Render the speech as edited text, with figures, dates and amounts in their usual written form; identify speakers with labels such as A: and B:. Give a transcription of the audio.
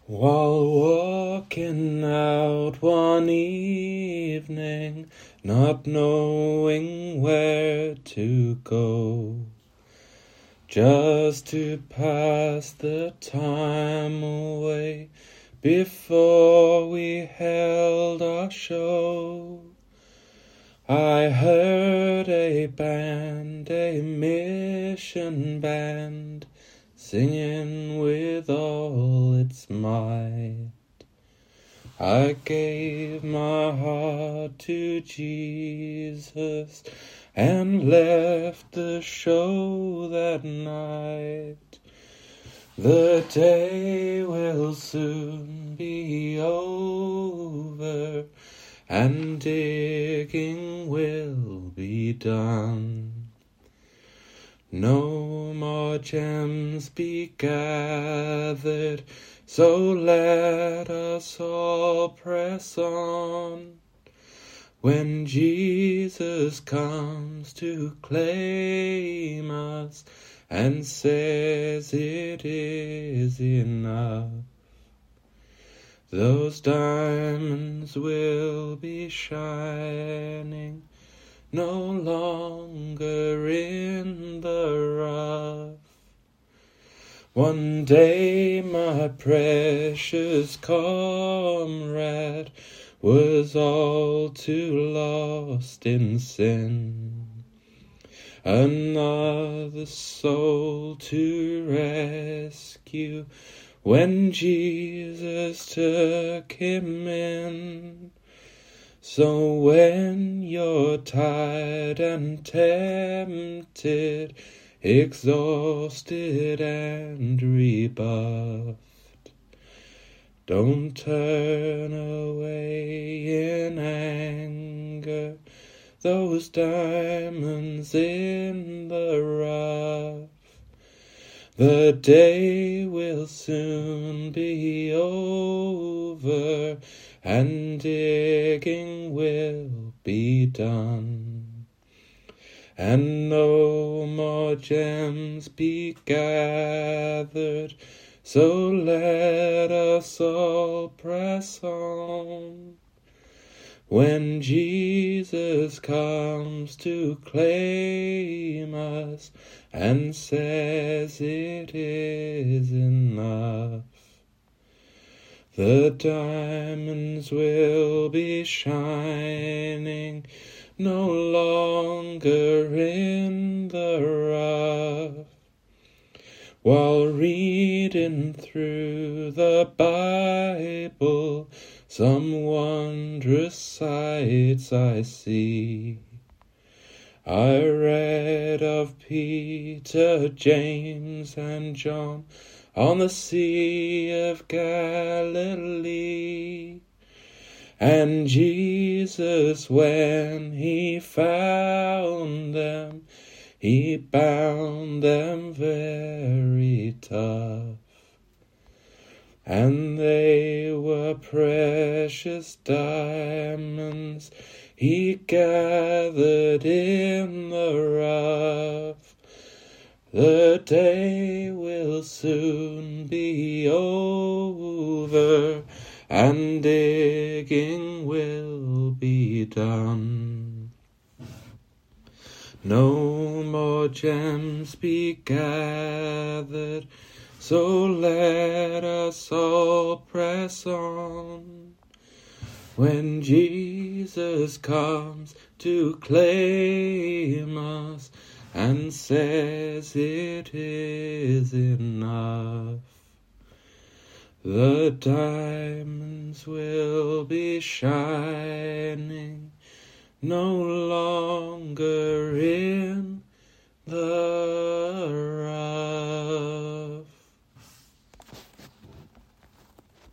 A: While walking out one evening, not knowing where to go, just to pass the time away before we held our show, I heard a band, a mission band, singing with all its might. I gave my heart to Jesus and left the show that night. The day will soon be over and digging will be done. No more gems be gathered, so let us all press on. When Jesus comes to claim us and says it is enough, those diamonds will be shining, no longer in the rough. One day my precious comrade was all too lost in sin, another soul to rescue when Jesus took him in. So when you're tired and tempted, exhausted and rebuffed, don't turn away in anger, those diamonds in the rough. The day will soon be over and digging will be done, and no more gems be gathered, so let us all press on. When Jesus comes to claim us and says it is enough, the diamonds will be shining, no longer in the rough. While reading through the Bible, some wondrous sights I see. I read of Peter, James, and John on the Sea of Galilee, and Jesus, when he found them, he bound them very tough, and they were precious diamonds he gathered in the rough. The day will soon be over and digging will be done. No more gems be gathered, so let us all press on. When Jesus comes to claim us and says it is enough, the diamonds will be shining, no longer